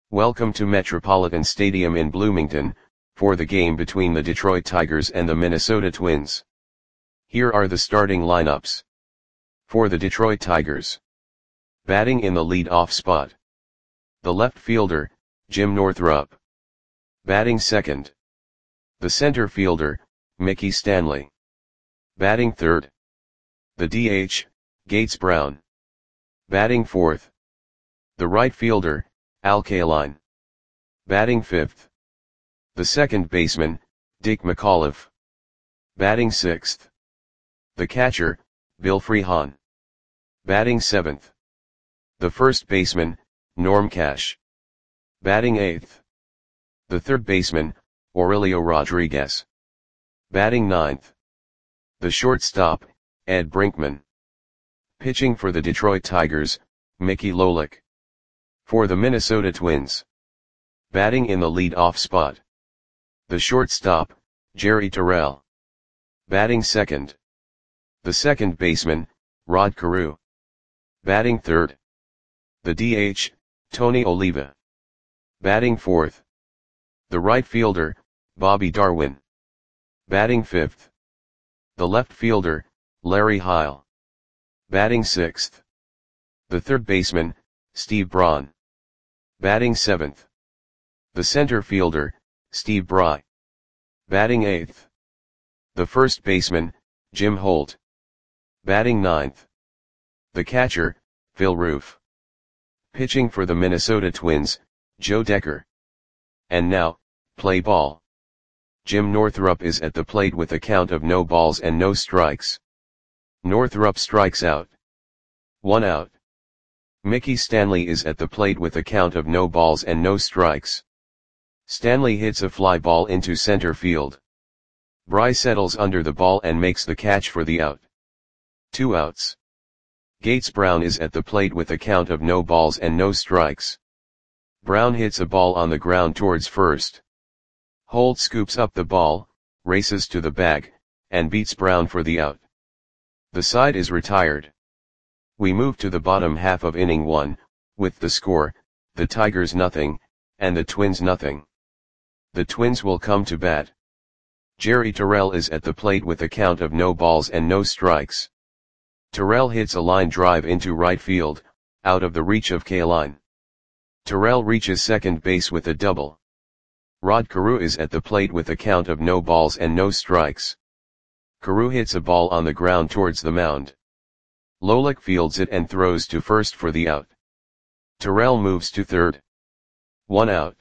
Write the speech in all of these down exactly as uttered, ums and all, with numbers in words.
Welcome to Metropolitan Stadium in Bloomington, for the game between the Detroit Tigers and the Minnesota Twins. Here are the starting lineups. For the Detroit Tigers. Batting in the lead-off spot. The left fielder, Jim Northrup. Batting second. The center fielder, Mickey Stanley. Batting third. The D H, Gates Brown. Batting fourth. The right fielder, Al Kaline. Batting fifth. The second baseman, Dick McAuliffe. Batting sixth. The catcher, Bill Freehan. Batting seventh. The first baseman, Norm Cash. Batting eighth. The third baseman, Aurelio Rodriguez. Batting ninth. The shortstop, Ed Brinkman. Pitching for the Detroit Tigers, Mickey Lolich. For the Minnesota Twins. Batting in the lead-off spot. The shortstop, Jerry Terrell. Batting second. The second baseman, Rod Carew. Batting third. The D H, Tony Oliva. Batting fourth. The right fielder, Bobby Darwin. Batting fifth. The left fielder, Larry Heil. Batting sixth. The third baseman, Steve Braun. Batting seventh. The center fielder, Steve Bry. Batting eighth. The first baseman, Jim Holt. Batting ninth. The catcher, Phil Roof. Pitching for the Minnesota Twins, Joe Decker. And now, play ball. Jim Northrup is at the plate with a count of no balls and no strikes. Northrup strikes out. One out. Mickey Stanley is at the plate with a count of no balls and no strikes. Stanley hits a fly ball into center field. Bry settles under the ball and makes the catch for the out. Two outs. Gates Brown is at the plate with a count of no balls and no strikes. Brown hits a ball on the ground towards first. Holt scoops up the ball, races to the bag, and beats Brown for the out. The side is retired. We move to the bottom half of inning one, with the score, the Tigers nothing, and the Twins nothing. The Twins will come to bat. Jerry Terrell is at the plate with a count of no balls and no strikes. Terrell hits a line drive into right field, out of the reach of Kaline. Terrell reaches second base with a double. Rod Carew is at the plate with a count of no balls and no strikes. Carew hits a ball on the ground towards the mound. Lolich fields it and throws to first for the out. Terrell moves to third. One out.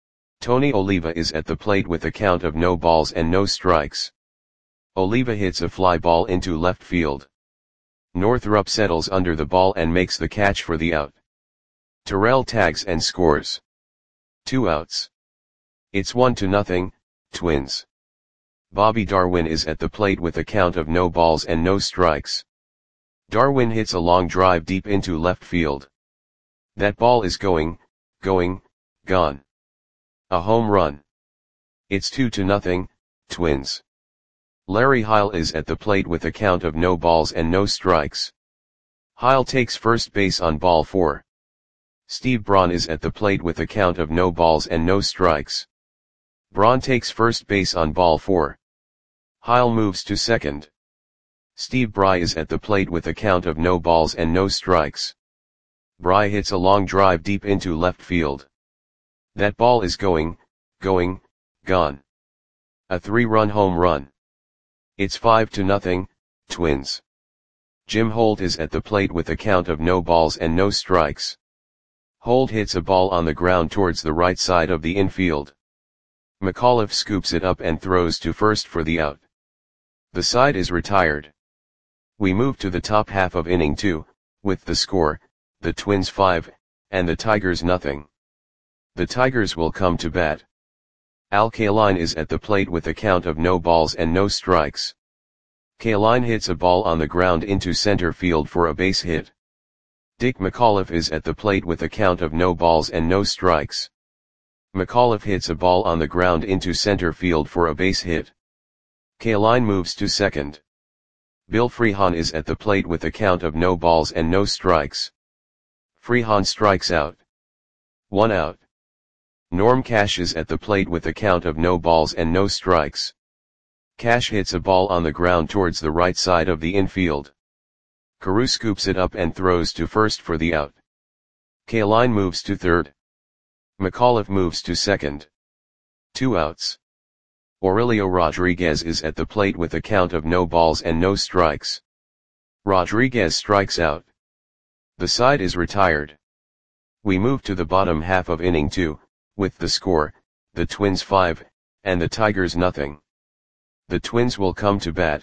Tony Oliva is at the plate with a count of no balls and no strikes. Oliva hits a fly ball into left field. Northrup settles under the ball and makes the catch for the out. Terrell tags and scores. Two outs. It's one to nothing, Twins. Bobby Darwin is at the plate with a count of no balls and no strikes. Darwin hits a long drive deep into left field. That ball is going, going, gone. A home run. It's two to nothing, Twins. Larry Heil is at the plate with a count of no balls and no strikes. Heil takes first base on ball four. Steve Braun is at the plate with a count of no balls and no strikes. Braun takes first base on ball four. Heil moves to second. Steve Bry is at the plate with a count of no balls and no strikes. Bry hits a long drive deep into left field. That ball is going, going, gone. A three-run home run. It's five to nothing, Twins. Jim Holt is at the plate with a count of no balls and no strikes. Holt hits a ball on the ground towards the right side of the infield. McAuliffe scoops it up and throws to first for the out. The side is retired. We move to the top half of inning two, with the score, the Twins five, and the Tigers nothing. The Tigers will come to bat. Al Kaline is at the plate with a count of no balls and no strikes. Kaline hits a ball on the ground into center field for a base hit. Dick McAuliffe is at the plate with a count of no balls and no strikes. McAuliffe hits a ball on the ground into center field for a base hit. Kaline moves to second. Bill Freehan is at the plate with a count of no balls and no strikes. Freehan strikes out. One out. Norm Cash is at the plate with a count of no balls and no strikes. Cash hits a ball on the ground towards the right side of the infield. Carew scoops it up and throws to first for the out. Kaline moves to third. McAuliffe moves to second. Two outs. Aurelio Rodriguez is at the plate with a count of no balls and no strikes. Rodriguez strikes out. The side is retired. We move to the bottom half of inning two, with the score, the Twins five, and the Tigers nothing. The Twins will come to bat.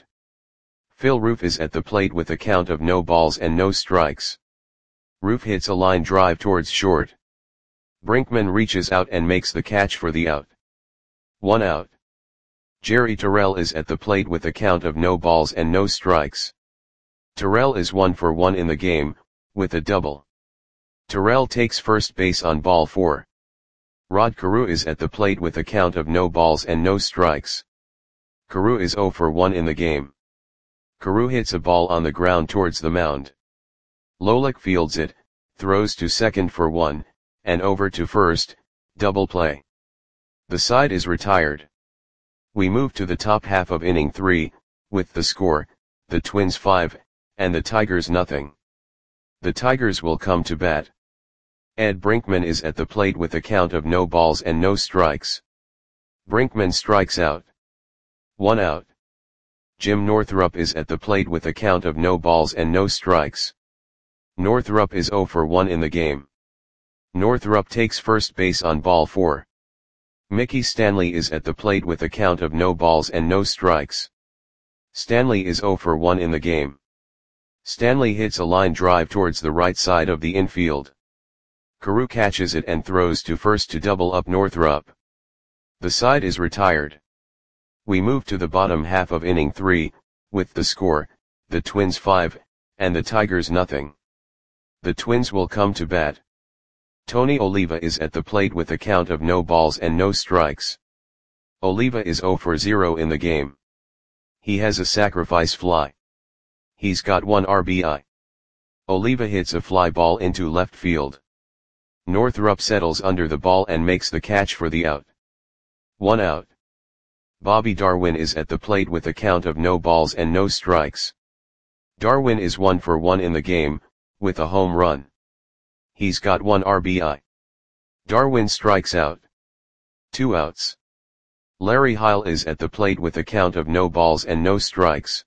Phil Roof is at the plate with a count of no balls and no strikes. Roof hits a line drive towards short. Brinkman reaches out and makes the catch for the out. One out. Jerry Terrell is at the plate with a count of no balls and no strikes. Terrell is one for one in the game, with a double. Terrell takes first base on ball four. Rod Carew is at the plate with a count of no balls and no strikes. Carew is zero for one in the game. Carew hits a ball on the ground towards the mound. Lolick fields it, throws to second for one, and over to first, double play. The side is retired. We move to the top half of inning three, with the score, the Twins five, and the Tigers nothing. The Tigers will come to bat. Ed Brinkman is at the plate with a count of no balls and no strikes. Brinkman strikes out. One out. Jim Northrup is at the plate with a count of no balls and no strikes. Northrup is zero for one in the game. Northrup takes first base on ball four. Mickey Stanley is at the plate with a count of no balls and no strikes. Stanley is zero for one in the game. Stanley hits a line drive towards the right side of the infield. Carew catches it and throws to first to double up Northrup. The side is retired. We move to the bottom half of inning three, with the score, the Twins five, and the Tigers nothing. The Twins will come to bat. Tony Oliva is at the plate with a count of no balls and no strikes. Oliva is zero for zero in the game. He has a sacrifice fly. He's got one R B I. Oliva hits a fly ball into left field. Northrup settles under the ball and makes the catch for the out. One out. Bobby Darwin is at the plate with a count of no balls and no strikes. Darwin is one for one in the game, with a home run. He's got one R B I. Darwin strikes out. Two outs. Larry Heil is at the plate with a count of no balls and no strikes.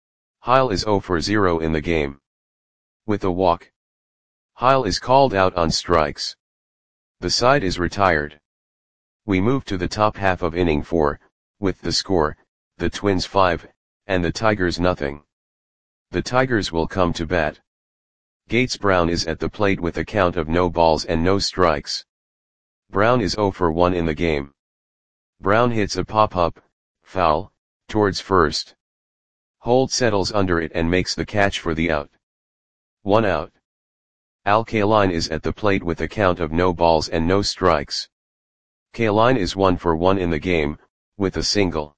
Heil is zero for zero in the game. With a walk. Heil is called out on strikes. The side is retired. We move to the top half of inning four, with the score, the Twins five, and the Tigers nothing. The Tigers will come to bat. Gates Brown is at the plate with a count of no balls and no strikes. Brown is zero for one in the game. Brown hits a pop-up, foul, towards first. Holt settles under it and makes the catch for the out. One out. Al Kaline is at the plate with a count of no balls and no strikes. Kaline is one for one in the game, with a single.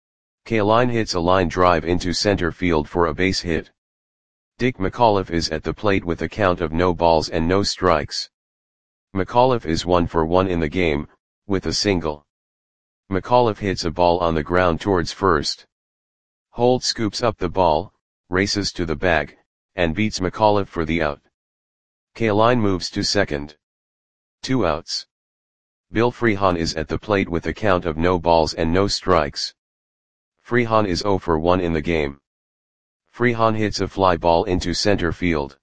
Kaline hits a line drive into center field for a base hit. Dick McAuliffe is at the plate with a count of no balls and no strikes. McAuliffe is one for one in the game, with a single. McAuliffe hits a ball on the ground towards first. Holt scoops up the ball, races to the bag, and beats McAuliffe for the out. Kaline moves to second. Two outs. Bill Freehan is at the plate with a count of no balls and no strikes. Freehan is zero for one in the game. Freehan hits a fly ball into center field.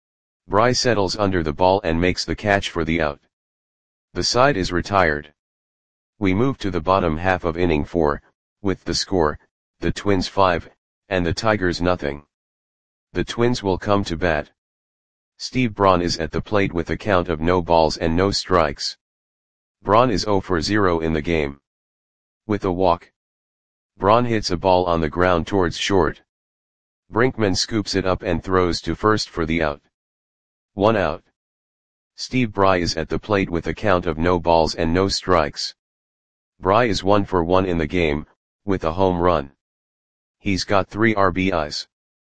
Bry settles under the ball and makes the catch for the out. The side is retired. We move to the bottom half of inning four, with the score, the Twins five, and the Tigers nothing. The Twins will come to bat. Steve Braun is at the plate with a count of no balls and no strikes. Braun is zero for zero in the game. With a walk. Braun hits a ball on the ground towards short. Brinkman scoops it up and throws to first for the out. One out. Steve Bry is at the plate with a count of no balls and no strikes. Bry is one for one in the game, with a home run. He's got three R B Is.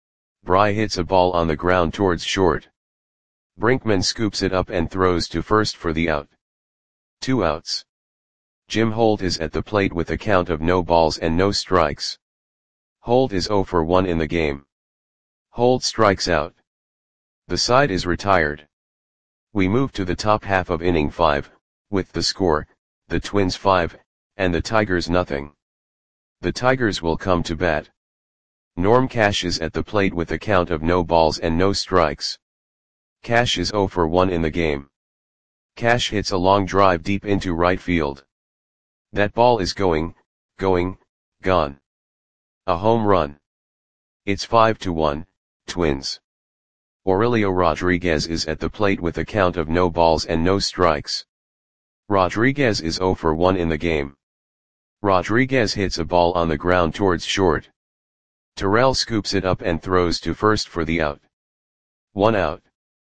Bry hits a ball on the ground towards short. Brinkman scoops it up and throws to first for the out. Two outs. Jim Holt is at the plate with a count of no balls and no strikes. Holt is oh for one in the game. Holt strikes out. The side is retired. We move to the top half of inning five, with the score, the Twins five, and the Tigers nothing. The Tigers will come to bat. Norm Cash is at the plate with a count of no balls and no strikes. Cash is oh for one in the game. Cash hits a long drive deep into right field. That ball is going, going, gone. A home run. It's five to one, Twins. Aurelio Rodriguez is at the plate with a count of no balls and no strikes. Rodriguez is oh for one in the game. Rodriguez hits a ball on the ground towards short. Terrell scoops it up and throws to first for the out. One out.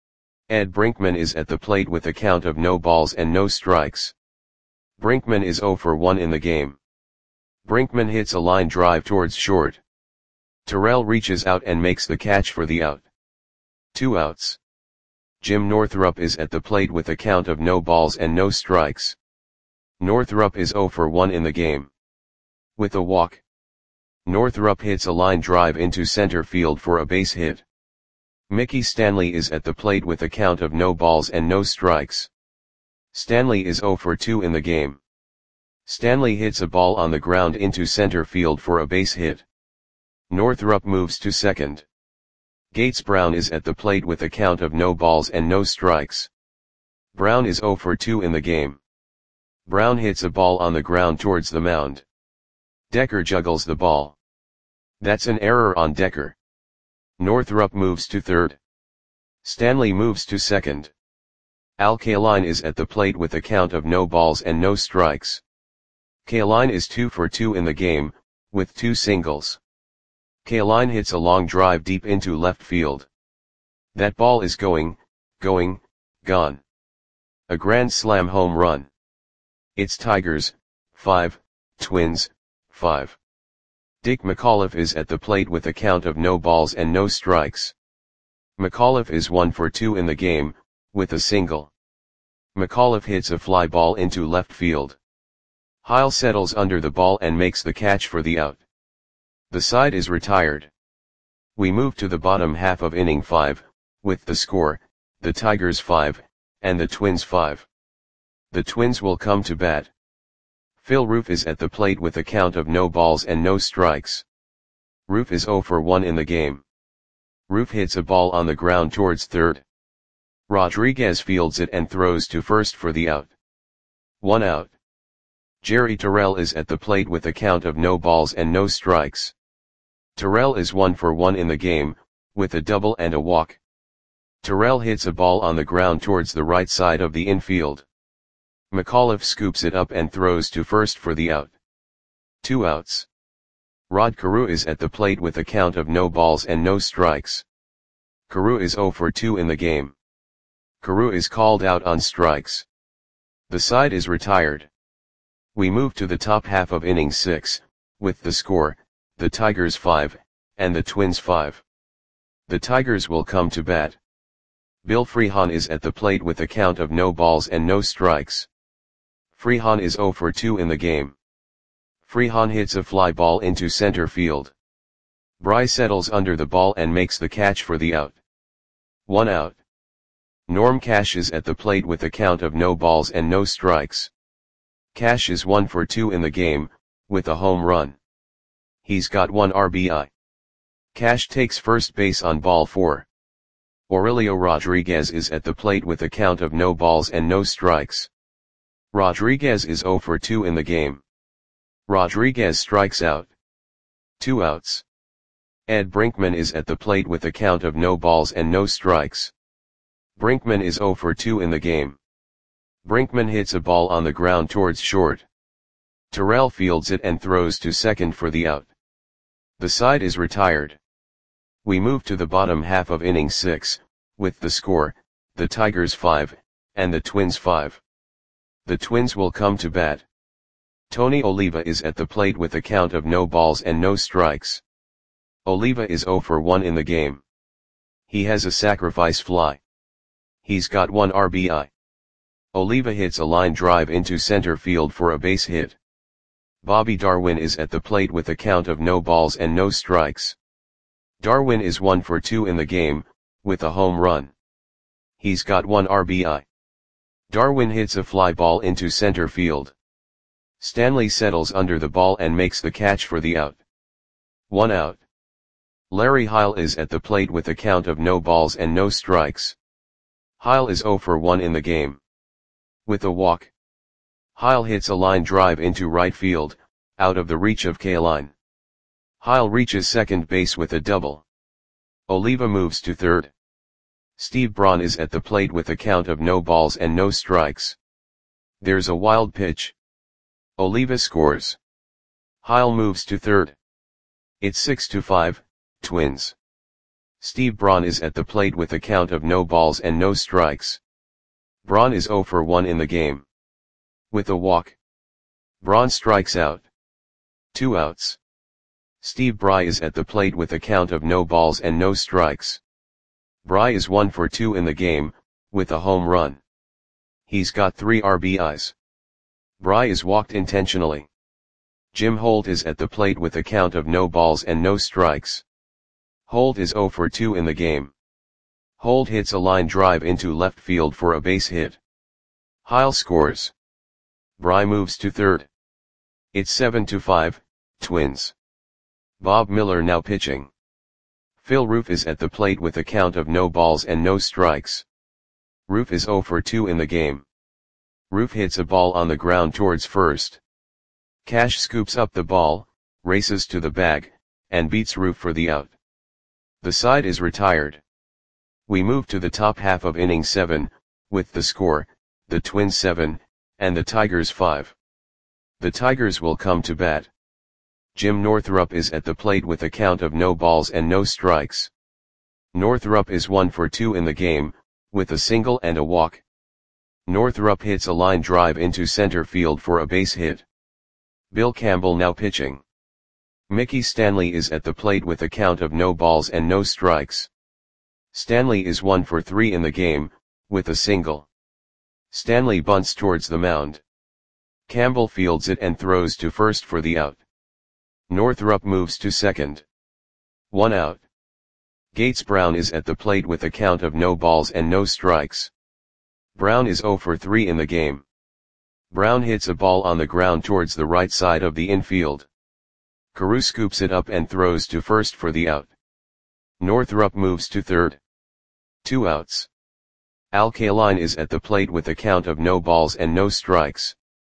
Ed Brinkman is at the plate with a count of no balls and no strikes. Brinkman is oh for one in the game. Brinkman hits a line drive towards short. Terrell reaches out and makes the catch for the out. Two outs. Jim Northrup is at the plate with a count of no balls and no strikes. Northrup is oh for one in the game. With a walk. Northrup hits a line drive into center field for a base hit. Mickey Stanley is at the plate with a count of no balls and no strikes. Stanley is oh for two in the game. Stanley hits a ball on the ground into center field for a base hit. Northrup moves to second. Gates Brown is at the plate with a count of no balls and no strikes. Brown is oh for two in the game. Brown hits a ball on the ground towards the mound. Decker juggles the ball. That's an error on Decker. Northrup moves to third. Stanley moves to second. Al Kaline is at the plate with a count of no balls and no strikes. Kaline is two for two in the game, with two singles. Kaline hits a long drive deep into left field. That ball is going, going, gone. A grand slam home run. It's Tigers, five, Twins, five. Dick McAuliffe is at the plate with a count of no balls and no strikes. McAuliffe is one for two in the game, with a single. McAuliffe hits a fly ball into left field. Heil settles under the ball and makes the catch for the out. The side is retired. We move to the bottom half of inning five, with the score, the Tigers five, and the Twins five. The Twins will come to bat. Phil Roof is at the plate with a count of no balls and no strikes. Roof is oh for one in the game. Roof hits a ball on the ground towards third. Rodriguez fields it and throws to first for the out. One out. Jerry Terrell is at the plate with a count of no balls and no strikes. Terrell is one for one in the game, with a double and a walk. Terrell hits a ball on the ground towards the right side of the infield. McAuliffe scoops it up and throws to first for the out. Two outs. Rod Carew is at the plate with a count of no balls and no strikes. Carew is oh for two in the game. Carew is called out on strikes. The side is retired. We move to the top half of inning six, with the score, the Tigers five, and the Twins five. The Tigers will come to bat. Bill Freehan is at the plate with a count of no balls and no strikes. Freehan is oh for two in the game. Freehan hits a fly ball into center field. Bry settles under the ball and makes the catch for the out. One out. Norm Cash is at the plate with a count of no balls and no strikes. Cash is one for two in the game, with a home run. He's got one R B I. Cash takes first base on ball four. Aurelio Rodriguez is at the plate with a count of no balls and no strikes. Rodriguez is oh for two in the game. Rodriguez strikes out. Two outs. Ed Brinkman is at the plate with a count of no balls and no strikes. Brinkman is oh for two in the game. Brinkman hits a ball on the ground towards short. Terrell fields it and throws to second for the out. The side is retired. We move to the bottom half of inning six, with the score, the Tigers five, and the Twins five. The Twins will come to bat. Tony Oliva is at the plate with a count of no balls and no strikes. Oliva is oh for one in the game. He has a sacrifice fly. He's got one R B I. Oliva hits a line drive into center field for a base hit. Bobby Darwin is at the plate with a count of no balls and no strikes. Darwin is one for two in the game, with a home run. He's got one R B I. Darwin hits a fly ball into center field. Stanley settles under the ball and makes the catch for the out. One out. Larry Heil is at the plate with a count of no balls and no strikes. Heil is zero for one in the game. With a walk. Heil hits a line drive into right field, out of the reach of Kaline. Heil reaches second base with a double. Oliva moves to third. Steve Braun is at the plate with a count of no balls and no strikes. There's a wild pitch. Oliva scores. Heil moves to third. It's six to five, Twins. Steve Braun is at the plate with a count of no balls and no strikes. Braun is zero for one in the game. With a walk. Braun strikes out. Two outs. Steve Bry is at the plate with a count of no balls and no strikes. Bry is one for two in the game, with a home run. He's got three R B Is. Bry is walked intentionally. Jim Holt is at the plate with a count of no balls and no strikes. Holt is zero for two in the game. Holt hits a line drive into left field for a base hit. Heil scores. Bry moves to third. It's seven to five, Twins. Bob Miller now pitching. Phil Roof is at the plate with a count of no balls and no strikes. Roof is zero for two in the game. Roof hits a ball on the ground towards first. Cash scoops up the ball, races to the bag, and beats Roof for the out. The side is retired. We move to the top half of inning seven, with the score, the Twins seven, and the Tigers five. The Tigers will come to bat. Jim Northrup is at the plate with a count of no balls and no strikes. Northrup is one for two in the game, with a single and a walk. Northrup hits a line drive into center field for a base hit. Bill Campbell now pitching. Mickey Stanley is at the plate with a count of no balls and no strikes. Stanley is one for three in the game, with a single. Stanley bunts towards the mound. Campbell fields it and throws to first for the out. Northrup moves to second. One out. Gates Brown is at the plate with a count of no balls and no strikes. Brown is zero for three in the game. Brown hits a ball on the ground towards the right side of the infield. Carew scoops it up and throws to first for the out. Northrup moves to third. Two outs. Al Kaline is at the plate with a count of no balls and no strikes.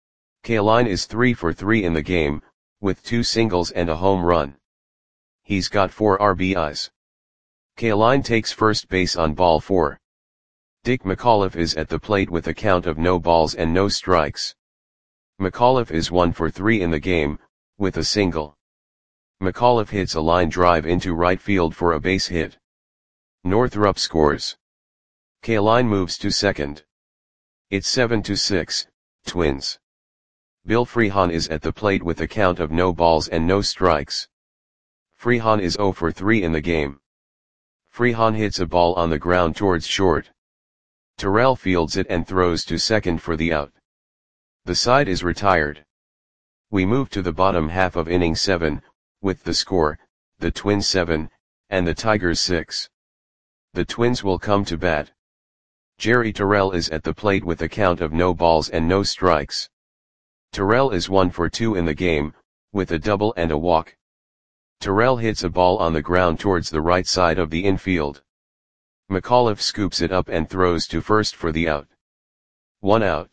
Kaline is three for three in the game, with two singles and a home run. He's got four R B Is. Kaline takes first base on ball four. Dick McAuliffe is at the plate with a count of no balls and no strikes. McAuliffe is one for three in the game, with a single. McAuliffe hits a line drive into right field for a base hit. Northrup scores. Kaline moves to second. It's seven to six, Twins. Bill Freehan is at the plate with a count of no balls and no strikes. Freehan is zero for three in the game. Freehan hits a ball on the ground towards short. Terrell fields it and throws to second for the out. The side is retired. We move to the bottom half of inning seven, with the score, the Twins seven, and the Tigers six. The Twins will come to bat. Jerry Terrell is at the plate with a count of no balls and no strikes. Terrell is one for two in the game, with a double and a walk. Terrell hits a ball on the ground towards the right side of the infield. McAuliffe scoops it up and throws to first for the out. One out.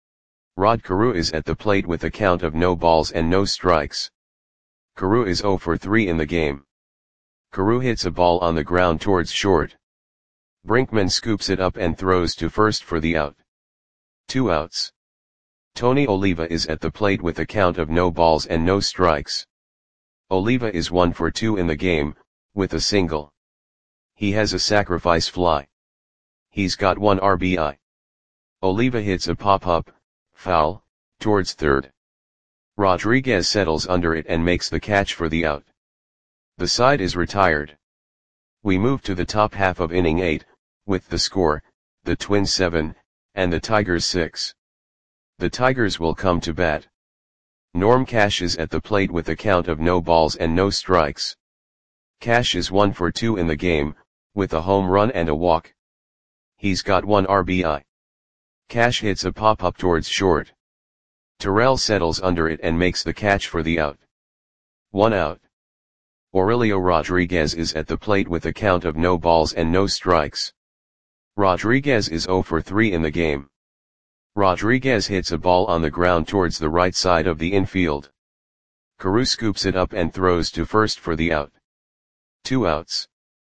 Rod Carew is at the plate with a count of no balls and no strikes. Carew is zero for three in the game. Carew hits a ball on the ground towards short. Brinkman scoops it up and throws to first for the out. Two outs. Tony Oliva is at the plate with a count of no balls and no strikes. Oliva is one for two in the game, with a single. He has a sacrifice fly. He's got one R B I. Oliva hits a pop-up, foul, towards third. Rodriguez settles under it and makes the catch for the out. The side is retired. We move to the top half of inning eight, with the score, the Twins seven, and the Tigers six. The Tigers will come to bat. Norm Cash is at the plate with a count of no balls and no strikes. Cash is one for two in the game, with a home run and a walk. He's got one R B I. Cash hits a pop-up towards short. Terrell settles under it and makes the catch for the out. One out. Aurelio Rodriguez is at the plate with a count of no balls and no strikes. Rodriguez is zero for three in the game. Rodriguez hits a ball on the ground towards the right side of the infield. Carew scoops it up and throws to first for the out. Two outs.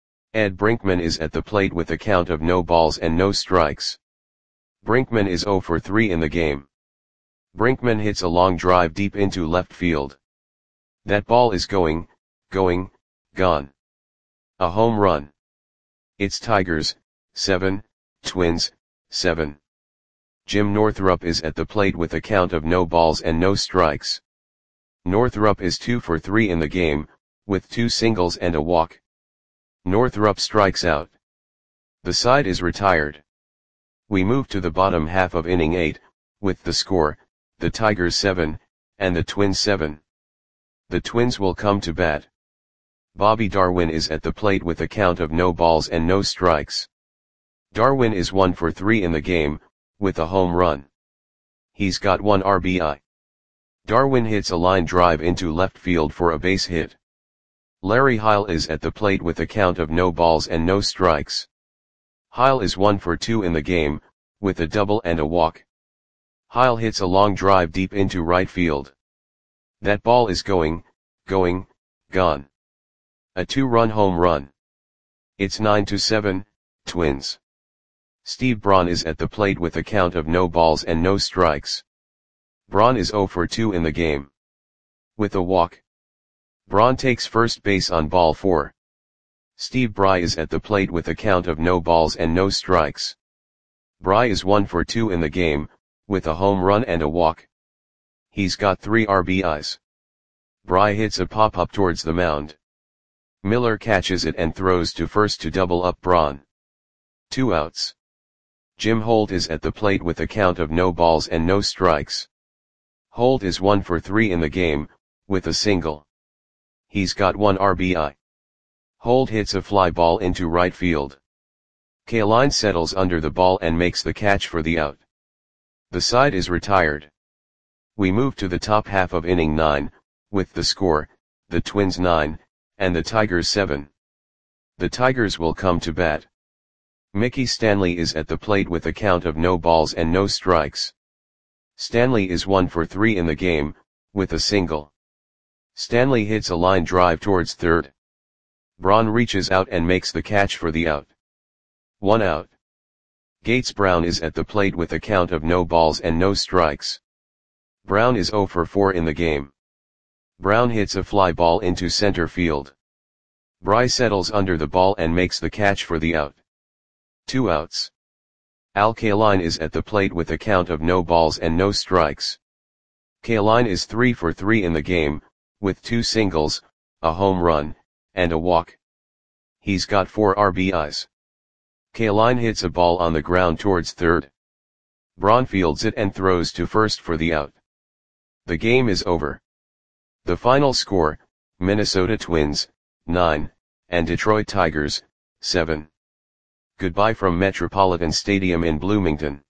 Ed Brinkman is at the plate with a count of no balls and no strikes. Brinkman is zero for three in the game. Brinkman hits a long drive deep into left field. That ball is going, going, gone. A home run. It's Tigers, seven, Twins, seven. Jim Northrup is at the plate with a count of no balls and no strikes. Northrup is two for three in the game, with two singles and a walk. Northrup strikes out. The side is retired. We move to the bottom half of inning eight, with the score, the Tigers seven, and the Twins seven. The Twins will come to bat. Bobby Darwin is at the plate with a count of no balls and no strikes. Darwin is one for three in the game, with a home run. He's got one R B I. Darwin hits a line drive into left field for a base hit. Larry Heil is at the plate with a count of no balls and no strikes. Heil is one for two in the game, with a double and a walk. Heil hits a long drive deep into right field. That ball is going, going, gone. A two-run home run. It's nine to seven, Twins. Steve Braun is at the plate with a count of no balls and no strikes. Braun is zero for two in the game. With a walk. Braun takes first base on ball four. Steve Bry is at the plate with a count of no balls and no strikes. Bry is one for two in the game, with a home run and a walk. He's got three R B Is. Bry hits a pop-up towards the mound. Miller catches it and throws to first to double up Braun. Two outs. Jim Holt is at the plate with a count of no balls and no strikes. Holt is one for three in the game, with a single. He's got one R B I. Holt hits a fly ball into right field. Kaline settles under the ball and makes the catch for the out. The side is retired. We move to the top half of inning nine, with the score, the Twins nine, and the Tigers seven. The Tigers will come to bat. Mickey Stanley is at the plate with a count of no balls and no strikes. Stanley is one for three in the game, with a single. Stanley hits a line drive towards third. Braun reaches out and makes the catch for the out. One out. Gates Brown is at the plate with a count of no balls and no strikes. Brown is zero for four in the game. Brown hits a fly ball into center field. Bry settles under the ball and makes the catch for the out. Two outs. Al Kaline is at the plate with a count of no balls and no strikes. Kaline is three for three in the game, with two singles, a home run, and a walk. He's got four R B Is. Kaline hits a ball on the ground towards third. Braun fields it and throws to first for the out. The game is over. The final score, Minnesota Twins, nine, and Detroit Tigers, seven. Goodbye from Metropolitan Stadium in Bloomington.